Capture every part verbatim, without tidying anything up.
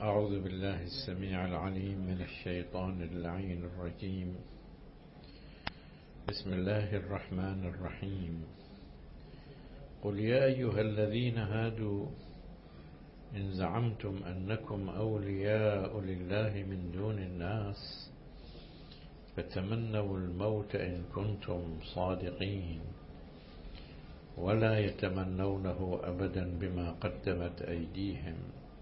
أعوذ بالله السميع العليم من الشيطان اللعين الرجيم. بسم الله الرحمن الرحيم. قل يا أيها الذين هادوا إن زعمتم أنكم أولياء لله من دون الناس فتمنوا الموت إن كنتم صادقين ولا يتمنونه أبدا بما قدمت أيديهم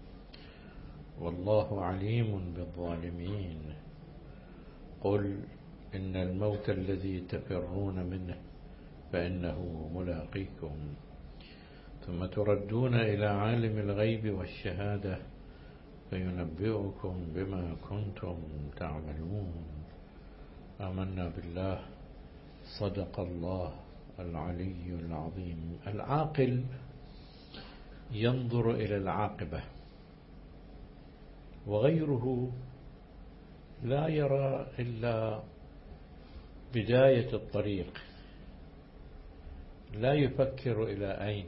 والله عليم بالظالمين. قل إن الموت الذي تفرون منه فإنه ملاقيكم ثم تردون إلى عالم الغيب والشهادة فينبئكم بما كنتم تعملون. آمنا بالله. صدق الله العلي العظيم. العاقل ينظر إلى العاقبة وغيره لا يرى إلا بداية الطريق، لا يفكر إلى أين،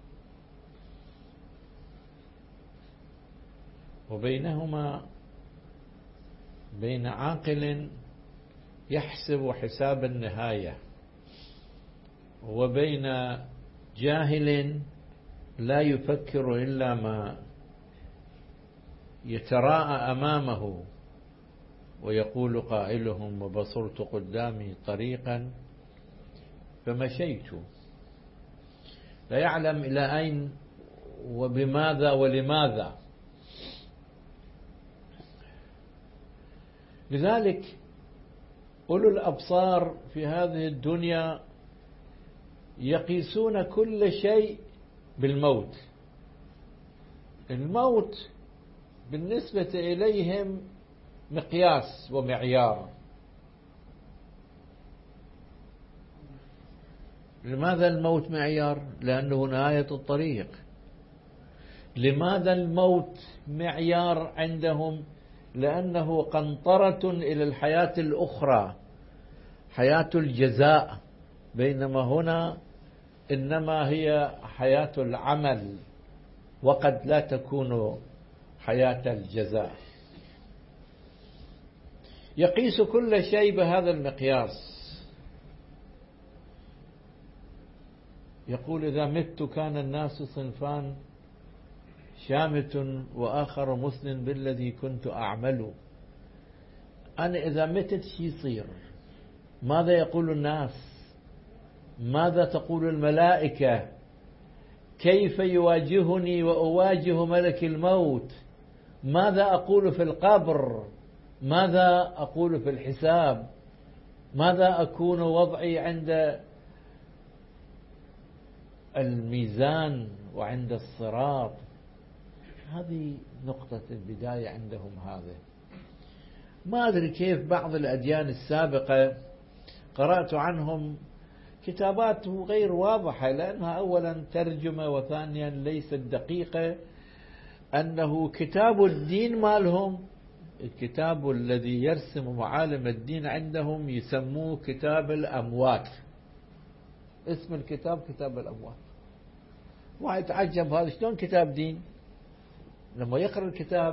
وبينهما بين عاقل يحسب حساب النهاية وبين جاهل لا يفكر إلا ما يتراءى أمامه، ويقول قائلهم وبصرت قدامي طريقا فمشيت، لا يعلم إلى أين وبماذا ولماذا. لذلك أولو الأبصار في هذه الدنيا يقيسون كل شيء بالموت. الموت بالنسبة إليهم مقياس ومعيار. لماذا الموت معيار؟ لأنه نهاية الطريق. لماذا الموت معيار عندهم؟ لأنه قنطرة إلى الحياة الأخرى، حياة الجزاء، بينما هنا إنما هي حياة العمل وقد لا تكون حياة الجزاء. يقيس كل شيء بهذا المقياس. يقول إذا مت كان الناس صنفان شامت وآخر مثن بالذي كنت أعمل. أنا إذا متت شي يصير؟ ماذا يقول الناس؟ ماذا تقول الملائكة؟ كيف يواجهني وأواجه ملك الموت؟ ماذا أقول في القبر؟ ماذا أقول في الحساب؟ ماذا أكون وضعي عند الميزان وعند الصراط؟ هذه نقطة البداية عندهم. هذا ما أدري كيف بعض الأديان السابقة قرأت عنهم كتابات غير واضحة، لأنها أولا ترجمة وثانيا ليست دقيقة، أنه كتاب الدين مالهم، الكتاب الذي يرسم معالم الدين عندهم يسموه كتاب الأموات. اسم الكتاب كتاب الأموات. واحد يتعجب هذا شلون كتاب دين؟ لما يقرأ الكتاب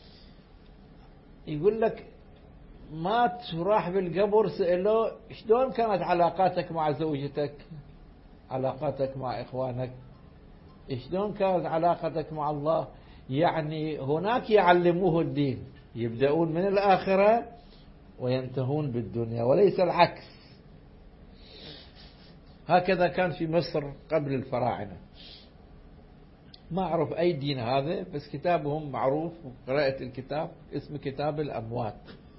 يقول لك مات وراح بالقبر، سألوه شلون كانت علاقاتك مع زوجتك، علاقاتك مع إخوانك، شلون كانت علاقتك مع الله؟ يعني هناك يعلموه الدين، يبدأون من الآخرة وينتهون بالدنيا وليس العكس. هكذا كان في مصر قبل الفراعنة. ما أعرف أي دين هذا، بس كتابهم معروف وقرأت الكتاب اسم كتاب الأموات.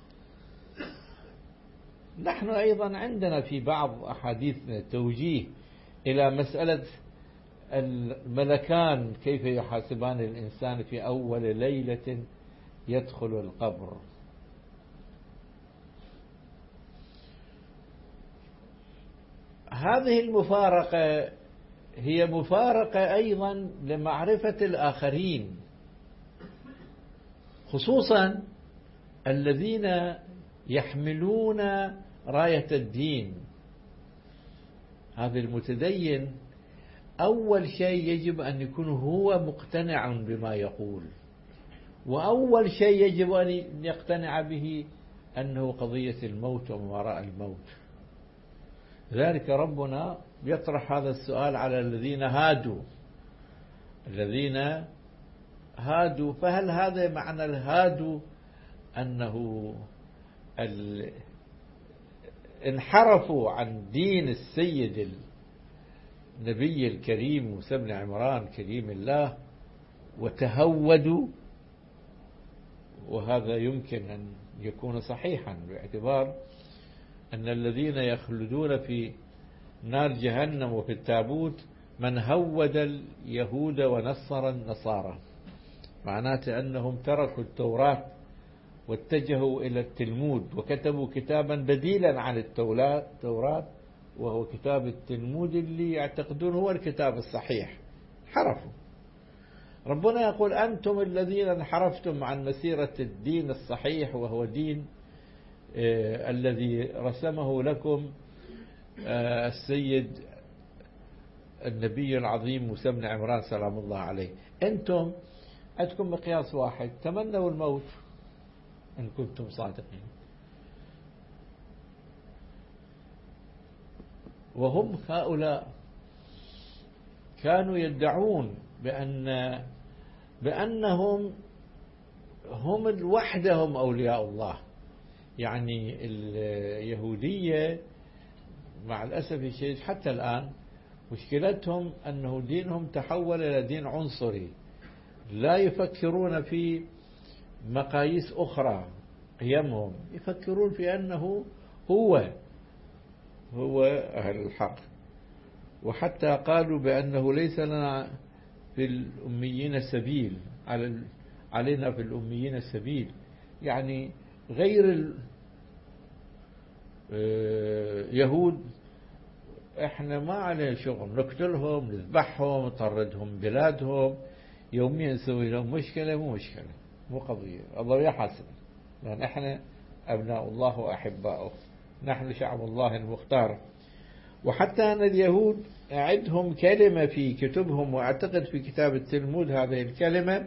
نحن أيضا عندنا في بعض أحاديثنا توجيه إلى مسألة الملكان كيف يحاسبان الإنسان في أول ليلة يدخل القبر. هذه المفارقة هي مفارقة أيضا لمعرفة الآخرين، خصوصا الذين يحملون راية الدين. هذا المتدين أول شيء يجب أن يكون هو مقتنع بما يقول، وأول شيء يجب أن يقتنع به أنه قضية الموت وما وراء الموت. ذلك ربنا يطرح هذا السؤال على الذين هادوا الذين هادوا فهل هذا معنى الهادوا أنه انحرفوا عن دين السيد النبي الكريم موسى بن عمران كريم الله وتهودوا؟ وهذا يمكن أن يكون صحيحا باعتبار أن الذين يخلدون في نار جهنم وفي التابوت من هود اليهود ونصر النصارى، معناته أنهم تركوا التوراة واتجهوا إلى التلمود وكتبوا كتابا بديلا عن التوراة وهو كتاب التلمود اللي يعتقدون هو الكتاب الصحيح. حرفوا. ربنا يقول أنتم الذين انحرفتم عن مسيرة الدين الصحيح وهو دين آه الذي رسمه لكم آه السيد النبي العظيم موسى بن عمران سلام الله عليه. أنتم عندكم مقياس واحد، تمنوا الموت إن كنتم صادقين. وهم هؤلاء كانوا يدعون بأن بأنهم هم وحدهم أولياء الله. يعني اليهودية مع الأسف الشديد حتى الآن مشكلتهم أنه دينهم تحول إلى دين عنصري، لا يفكرون في مقاييس أخرى قيمهم، يفكرون في أنه هو هو أهل الحق. وحتى قالوا بأنه ليس لنا في الأميين سبيل، علينا في الأميين سبيل، يعني غير اليهود احنا ما علينا شغل، نقتلهم نذبحهم نطردهم بلادهم، يوميا نسوي لهم مشكلة. مو مشكلة، مو قضية، الله يحاسب، لأن احنا أبناء الله وأحباؤه، نحن شعب الله المختار. وحتى أن اليهود عندهم كلمة في كتبهم، وأعتقد في كتاب التلمود هذه الكلمة،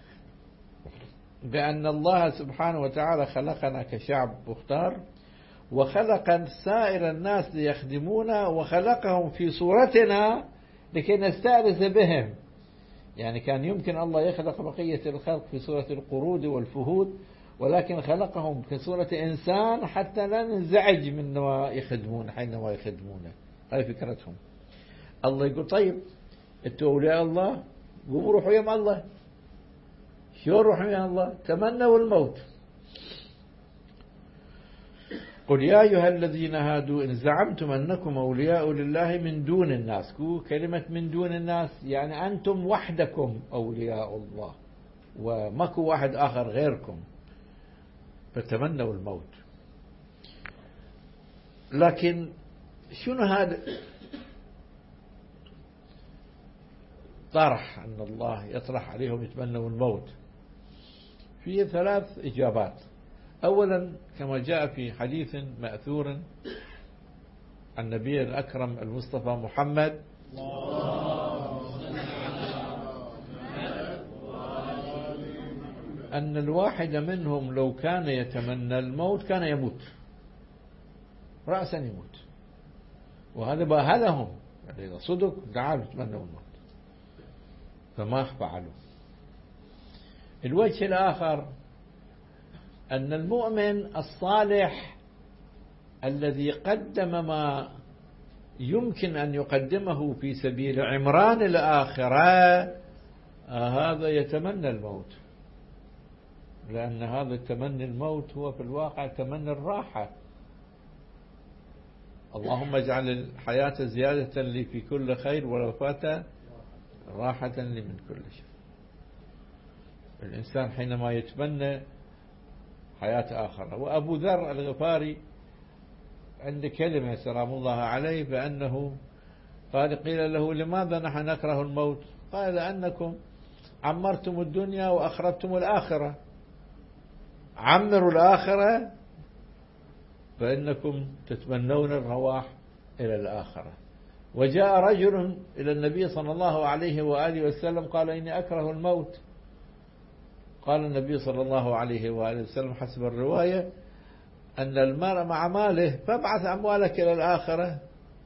بأن الله سبحانه وتعالى خلقنا كشعب مختار وخلق سائر الناس ليخدمونا وخلقهم في صورتنا لكي نستأنس بهم. يعني كان يمكن الله يخلق بقية الخلق في صورة القرود والفهود، ولكن خلقهم في صورة إنسان حتى لا ننزعج من ما يخدمون حينما يخدمونه. هذه فكرتهم. الله يقول طيب انتوا أولياء الله، قوموا روحوا يم الله. شو روحوا يم الله؟ تمنوا الموت. قل يا أيها الذين هادوا إن زعمتم أنكم أولياء لله من دون الناس. كلمة من دون الناس يعني أنتم وحدكم أولياء الله وماكو واحد آخر غيركم، فتمنوا الموت. لكن شنو هذا؟ طرح أن الله يطرح عليهم يتمنوا الموت فيه ثلاث إجابات. أولا كما جاء في حديث مأثور عن النبي الأكرم المصطفى محمد أن الواحد منهم لو كان يتمنى الموت كان يموت رأسا، يموت. وهذا باهلهم، يعني إذا صدق تعالوا تمنوا الموت فما فعلوا. الوجه الآخر أن المؤمن الصالح الذي قدم ما يمكن أن يقدمه في سبيل عمران الآخرة هذا يتمنى الموت، لأن هذا تمني الموت هو في الواقع تمني الراحة. اللهم اجعل الحياة زيادة لي في كل خير والوفاة راحة لي من كل شر. الإنسان حينما يتمنى حياة آخرة. وأبو ذر الغفاري عند كلمة سلام الله عليه بأنه قال قيل له لماذا نحن نكره الموت؟ قال لأنكم عمرتم الدنيا وأخربتم الآخرة. عمروا الآخرة فإنكم تتمنون الرواح إلى الآخرة. وجاء رجل إلى النبي صلى الله عليه وآله وسلم قال إني أكره الموت، قال النبي صلى الله عليه وآله وسلم حسب الرواية أن المرء مع ماله فابعث أموالك إلى الآخرة،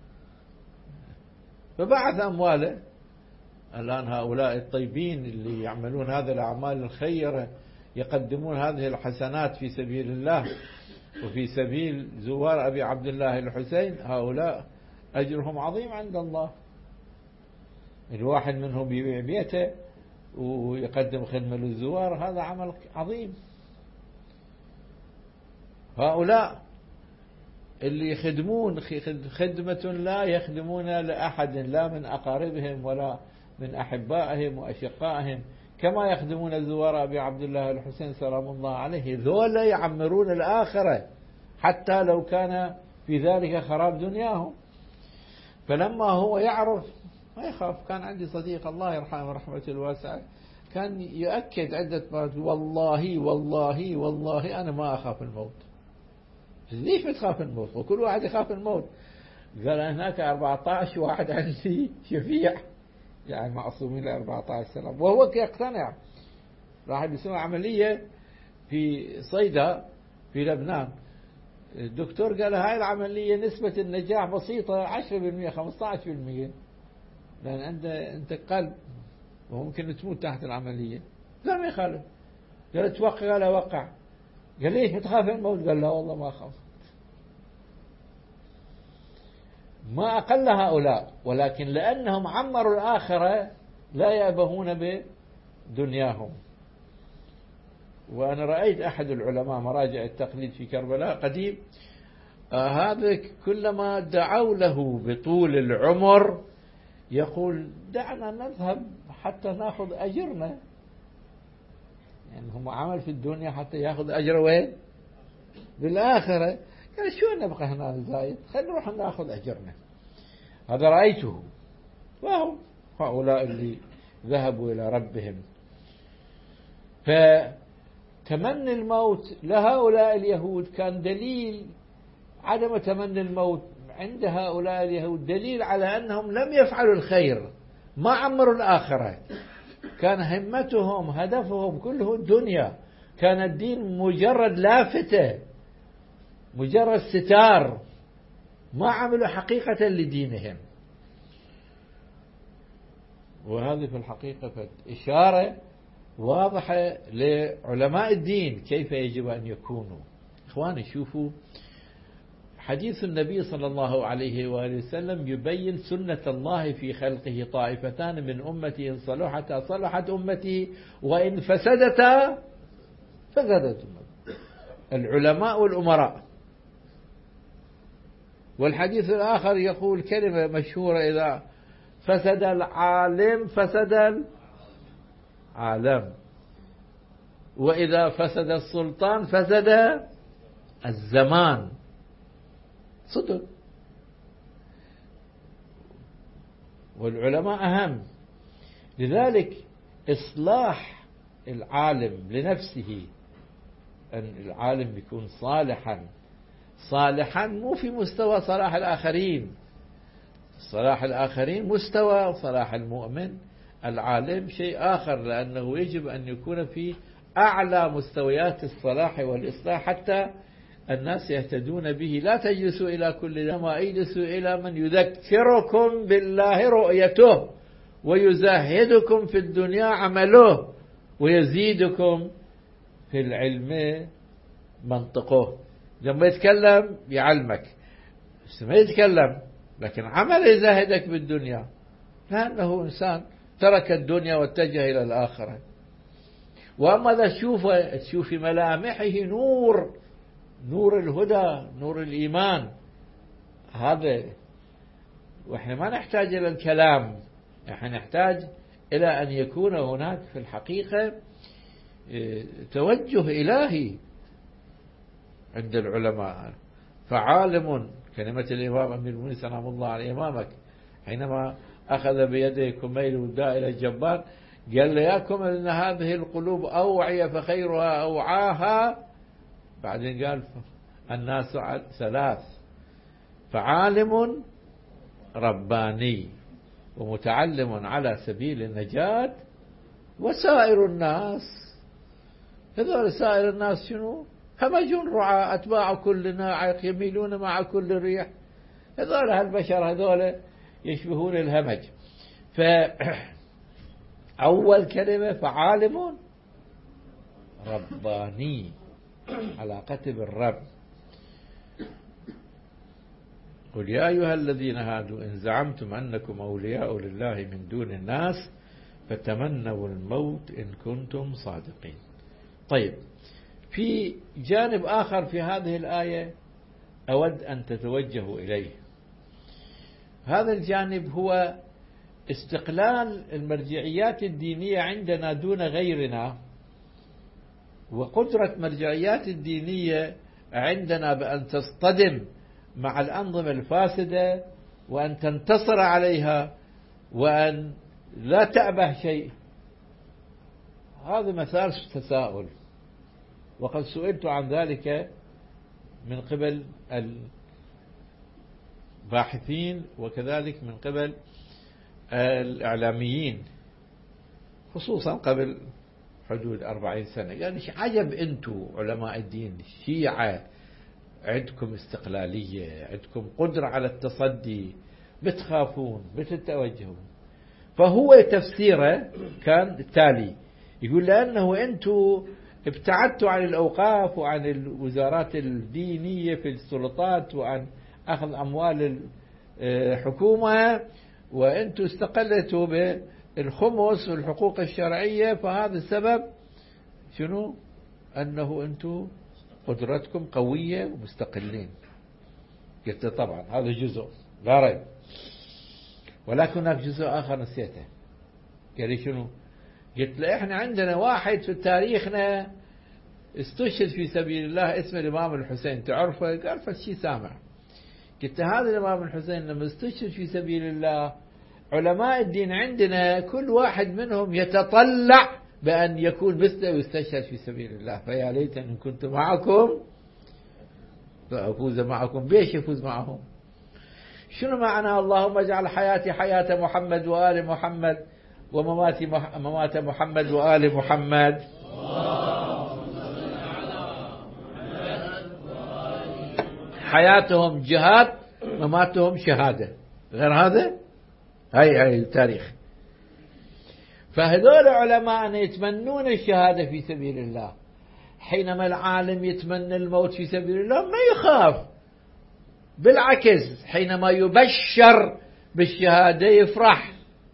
فبعث أمواله. الآن هؤلاء الطيبين اللي يعملون هذه الأعمال الخيرة يقدمون هذه الحسنات في سبيل الله وفي سبيل زوار أبي عبد الله الحسين، هؤلاء أجرهم عظيم عند الله. الواحد منهم يبيع بيته ويقدم خدمة للزوار، هذا عمل عظيم. هؤلاء اللي يخدمون خدمة لا يخدمون لأحد، لا من أقاربهم ولا من أحبائهم وأشقائهم، كما يخدمون زوار أبي عبد الله الحسين سلام الله عليه. ذولا يعمرون الآخرة حتى لو كان في ذلك خراب دنياهم. فلما هو يعرف ما يخاف. كان عندي صديق الله يرحمه رحمة الواسعة كان يؤكد عدة مرات والله والله والله أنا ما أخاف الموت. ليش بتخاف الموت؟ وكل واحد يخاف الموت. قال هناك أربعة عشر واحد عندي شفيع يعني معصومين ل أربعة عشر سنة، وهو يقتنع. راح يسوي عملية في صيدا في لبنان، الدكتور قال هاي العملية نسبة النجاح بسيطة عشرة بالمئة خمسة عشر بالمئة، لأن أنت أنت قلب وممكن تموت تحت العملية. لا ما يخالف. قال توقع، قال وقع. قال ليش بتخاف الموت؟ قال لا والله ما أخاف. ما أقل هؤلاء، ولكن لأنهم عمروا الآخرة لا يأبهون بدنياهم. وأنا رأيت أحد العلماء مراجع التقليد في كربلاء قديم، آه هذا كلما دعوا له بطول العمر يقول دعنا نذهب حتى نأخذ أجرنا. يعني هم عمل في الدنيا حتى يأخذ أجر وين؟ بالآخرة. قال شو نبقى هنا زايد، خلينا نروح نأخذ أجرنا. هذا رأيته. وهم هؤلاء اللي ذهبوا إلى ربهم. فتمني الموت لهؤلاء اليهود كان دليل عدم تمني الموت عند هؤلاء اليهود، دليل على أنهم لم يفعلوا الخير، ما عمروا الآخرة. كان همتهم هدفهم كله الدنيا، كان الدين مجرد لافتة، مجرد ستار، ما عملوا حقيقة لدينهم. وهذه في الحقيقة إشارة واضحة لعلماء الدين كيف يجب أن يكونوا. إخواني شوفوا حديث النبي صلى الله عليه وآله وسلم يبين سنة الله في خلقه، طائفتان من أمتي إن صلحتا صلحت أمتي وإن فسدتا فسدت أمتي، العلماء والأمراء. والحديث الآخر يقول كلمة مشهورة إذا فسد العالم فسد العالم، وإذا فسد السلطان فسد الزمان. صدق. والعلماء أهم. لذلك إصلاح العالم لنفسه، أن العالم يكون صالحا، صالحا مو في مستوى صلاح الآخرين. صلاح الآخرين مستوى، صلاح المؤمن العالم شيء آخر، لأنه يجب أن يكون في أعلى مستويات الصلاح والإصلاح حتى الناس يهتدون به. لا تجلسوا إلى كل ما اجلسوا إلى من يذكركم بالله رؤيته ويزهدكم في الدنيا عمله ويزيدكم في العلم منطقه. لما يتكلم يعلمك، ما يتكلم لكن عمل يزهدك بالدنيا، لأنه إنسان ترك الدنيا واتجه إلى الآخرة. وأما إذا تشوف تشوف في ملامحه نور، نور الهدى، نور الإيمان، هذا. وإحنا ما نحتاج إلى الكلام، إحنا نحتاج إلى أن يكون هناك في الحقيقة توجه إلهي عند العلماء. فعالم، كلمة الإمام أمير المؤمنين سلام الله عليه إمامك حينما أخذ بيده كميل وداء إلى الجبار قال له يا كميل إن هذه القلوب أوعية فخيرها أوعاها. بعدين قال الناس ثلاث: فعالم رباني، ومتعلم على سبيل النجاة، وسائر الناس هذول سائر الناس شنو؟ همجون رعاة أتباع كل ناعق يميلون مع كل ريح. هذول هالبشر هذول يشبهون الهمج. فأول كلمة فعالم رباني، علاقته بالرب. قل يا أيها الذين هادوا إن زعمتم أنكم أولياء لله من دون الناس فتمنوا الموت إن كنتم صادقين. طيب، في جانب آخر في هذه الآية أود أن تتوجهوا إليه. هذا الجانب هو استقلال المرجعيات الدينية عندنا دون غيرنا، وقدرة مرجعيات الدينية عندنا بأن تصطدم مع الأنظمة الفاسدة وأن تنتصر عليها وأن لا تأبه شيء. هذا مثال تساؤل، وقد سئلت عن ذلك من قبل الباحثين وكذلك من قبل الإعلاميين، خصوصا قبل حدود أربعين سنة. يعني عجب أنتم علماء الدين الشيعة عندكم استقلالية، عندكم قدرة على التصدي، بتخافون بتتوجهون. فهو تفسيره كان التالي، يقول لأنه أنتم ابتعدتوا عن الأوقاف وعن الوزارات الدينية في السلطات وعن أخذ أموال الحكومة، وأنتم استقلتوا بالخمس والحقوق الشرعية، فهذا السبب شنو؟ أنه أنتم قدرتكم قوية ومستقلين. قلت طبعا هذا جزء لا ريب، ولكن هناك جزء آخر نسيته. قال لي شنو؟ قلت له إحنا عندنا واحد في تاريخنا استشهد في سبيل الله اسمه الإمام الحسين، تعرفه؟ قال فشي سامع. قلت هذا الإمام الحسين لما استشهد في سبيل الله علماء الدين عندنا كل واحد منهم يتطلع بأن يكون مثله ويستشهد في سبيل الله، فيا ليت إن كنت معكم فأفوز معكم. بيش يفوز معهم؟ شنو معنى اللهم اجعل حياتي حياة محمد وآل محمد ومماتي ممات محمد وآل محمد؟ حياتهم جهاد، مماتهم شهادة، غير هذا؟ هاي هاي التاريخ. فهذول علماء يتمنون الشهادة في سبيل الله، حينما العالم يتمنى الموت في سبيل الله ما يخاف، بالعكس حينما يبشر بالشهادة يفرح.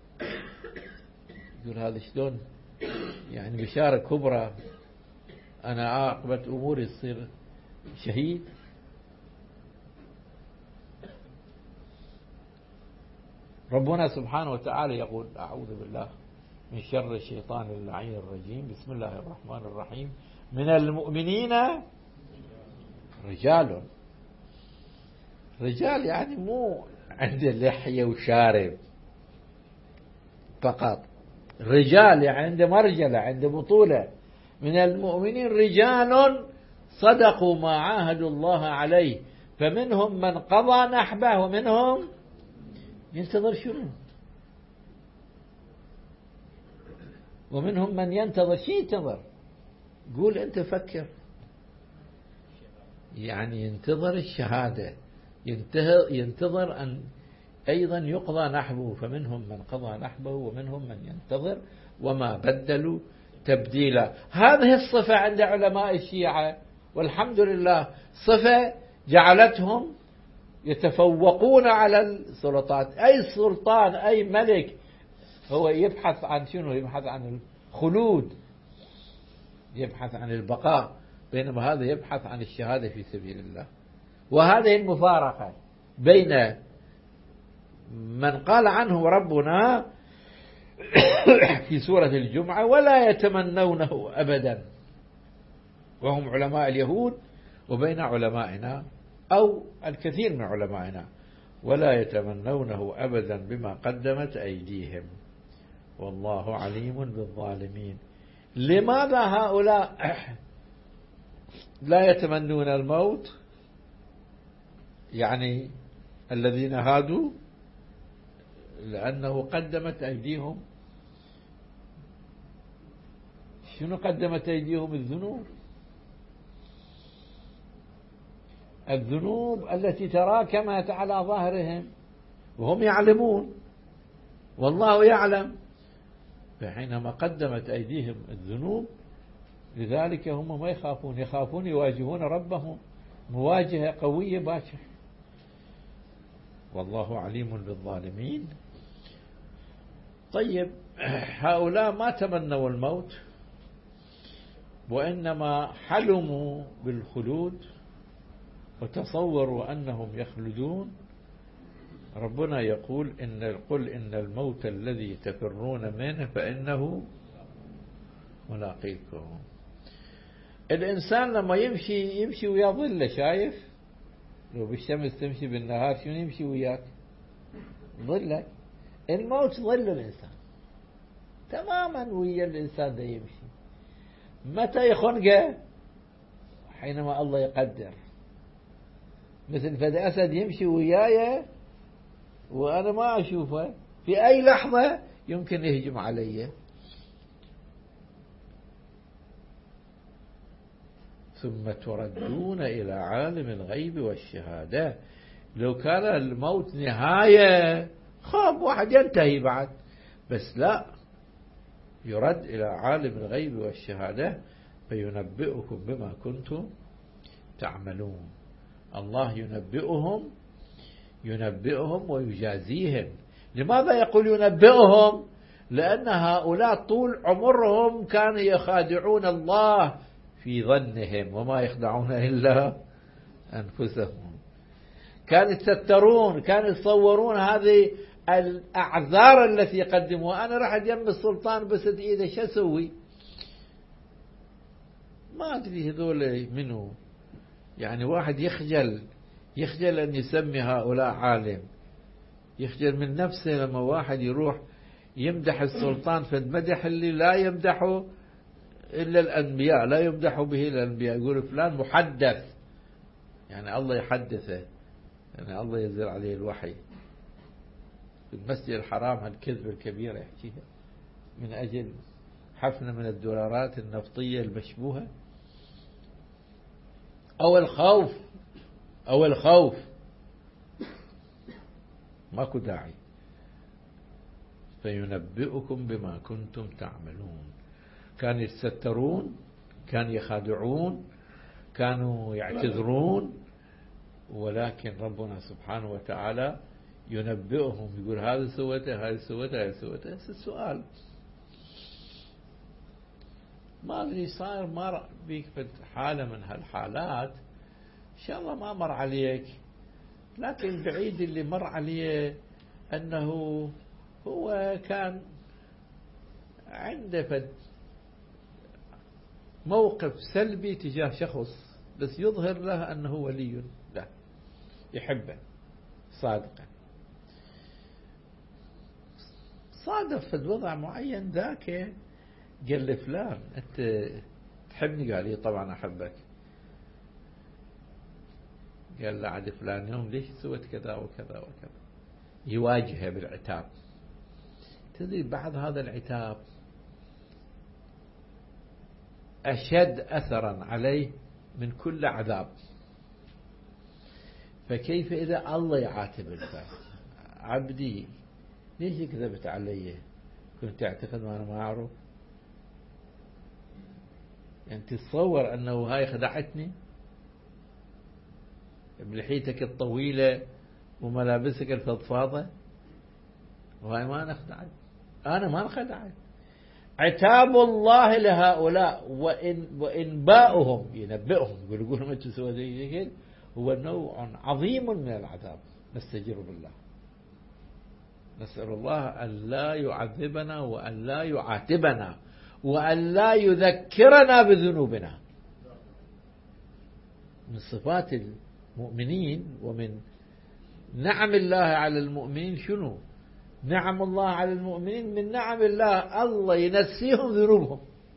يقول هذا شلون يعني بشارة كبرى، أنا عاقبة أموري تصير شهيد. ربنا سبحانه وتعالى يقول أعوذ بالله من شر الشيطان اللعين الرجيم، بسم الله الرحمن الرحيم، من المؤمنين رجال. رجال يعني مو عنده لحية وشارب فقط، رجال يعني عنده مرجلة، عنده بطولة. من المؤمنين رجال صدقوا ما عاهدوا الله عليه، فمنهم من قضى نحبه ومنهم ينتظر شنو، ومنهم من ينتظر. شي ينتظر؟ قول أنت فكر، يعني ينتظر الشهادة، ينتظر أن أيضا يقضى نحبه، فمنهم من قضى نحبه ومنهم من ينتظر وما بدلوا تبديلا. هذه الصفة عند علماء الشيعة، والحمد لله صفة جعلتهم يتفوقون على السلطات. أي سلطان أي ملك هو يبحث عن شنو؟ يبحث عن الخلود، يبحث عن البقاء، بينما هذا يبحث عن الشهادة في سبيل الله. وهذه المفارقة بين من قال عنه ربنا في سورة الجمعة ولا يتمنونه أبدا وهم علماء اليهود، وبين علمائنا أو الكثير من علمائنا ولا يتمنونه أبدا بما قدمت أيديهم والله عليم بالظالمين. لماذا هؤلاء لا يتمنون الموت؟ يعني الذين هادوا، لأنه قدمت أيديهم شنو قدمت أيديهم؟ الذنوب، الذنوب التي تراكمت على ظهرهم وهم يعلمون والله يعلم. فحينما قدمت أيديهم الذنوب لذلك هم ما يخافون، يخافون يواجهون ربهم مواجهة قوية باكر. والله عليم بالظالمين. طيب، هؤلاء ما تمنوا الموت وإنما حلموا بالخلود وتصوروا أنهم يخلدون. ربنا يقول إن قل إن الموت الذي تفرون منه فإنه ملاقيكم. الإنسان لما يمشي يمشي ويا ظله، شايف؟ لو بالشمس تمشي بالنهار شنو يمشي وياك؟ ظلك. الموت ظل الإنسان تماما ويا الإنسان ده يمشي. متى يخنقه؟ حينما الله يقدر. مثل فد أسد يمشي وياي وأنا ما أشوفه، في أي لحظة يمكن يهجم علي. ثم تردون إلى عالم الغيب والشهادة. لو كان الموت نهاية خاب واحد ينتهي بعد، بس لا، يرد إلى عالم الغيب والشهادة فينبئكم بما كنتم تعملون. الله ينبئهم ينبئهم ويجازيهم. لماذا يقول ينبئهم؟ لأن هؤلاء طول عمرهم كانوا يخادعون الله في ظنهم وما يخدعون إلا أنفسهم. كانوا يتسترون، كانوا يتصورون هذه الأعذار التي يقدموها. أنا راح يم السلطان بس إذا شو أسوي؟ ما أدري هذول منه. يعني واحد يخجل يخجل أن يسمي هؤلاء عالم، يخجل من نفسه لما واحد يروح يمدح السلطان فالمدح اللي لا يمدحه إلا الأنبياء، لا يمدح به الأنبياء. يقول فلان محدث، يعني الله يحدثه، يعني الله ينزل عليه الوحي. في المسجد الحرام هالكذبة الكبيرة يحكيها من أجل حفنة من الدولارات النفطية المشبوهة. أو الخوف أو الخوف ماكو داعي. فينبئكم بما كنتم تعملون. كانوا يتسترون، كانوا يخادعون، كانوا يعتذرون، ولكن ربنا سبحانه وتعالى ينبئهم، يقول هذا سوته هذا سوته هذا سوته. السؤال ما أدري صار مر بيك في حالة من هالحالات، إن شاء الله ما مر عليك، لكن بعيد اللي مر عليه أنه هو كان عنده فد موقف سلبي تجاه شخص، بس يظهر له أنه ولي له يحبه صادقا. صادف في الوضع معين ذاك قال لي فلان أنت تحبني؟ قال لي طبعا أحبك. قال له عاد فلان يوم ليش سويت كذا وكذا وكذا. يواجهه بالعتاب. تدري بعد هذا العتاب أشد أثرا عليه من كل عذاب. فكيف إذا الله يعاتب الفاس؟ عبدي ليش كذبت علي؟ كنت تعتقد وأنا ما أعرف؟ يعني تتصور أنه هاي خدعتني بلحيتك الطويلة وملابسك الفضفاضة، وهاي ما أنا خدعت، أنا ما انخدعت. عتاب الله لهؤلاء وإن وإنباؤهم ينبئهم يقول يقول لهم أنتم سووا زي كذا، هو نوع عظيم من العذاب. نستجير بالله، نسأل الله أن لا يعذبنا وأن لا يعاتبنا وأن لا يذكرنا بذنوبنا. من صفات المؤمنين ومن نعم الله على المؤمنين شنو؟ نعم الله على المؤمنين من نعم الله الله ينسيهم ذنوبهم،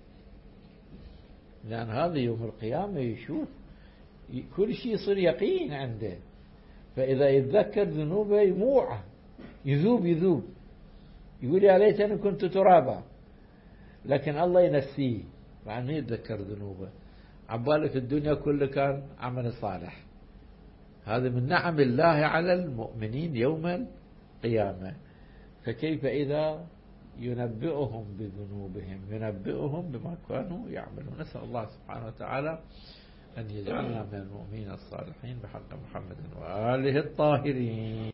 لأن هذا يوم القيامة يشوف كل شيء يصير يقين عنده، فإذا يتذكر ذنوبه يموع يذوب يذوب يقول يا ليتني كنت ترابا، لكن الله ينسيه مع أنه يتذكر ذنوبه، عبالك الدنيا كله كان عمل صالح. هذا من نعم الله على المؤمنين يوم القيامة. فكيف إذا ينبئهم بذنوبهم، ينبئهم بما كانوا يعملون. نسأل الله سبحانه وتعالى أن يجعلنا من المؤمنين الصالحين بحق محمد وآله الطاهرين.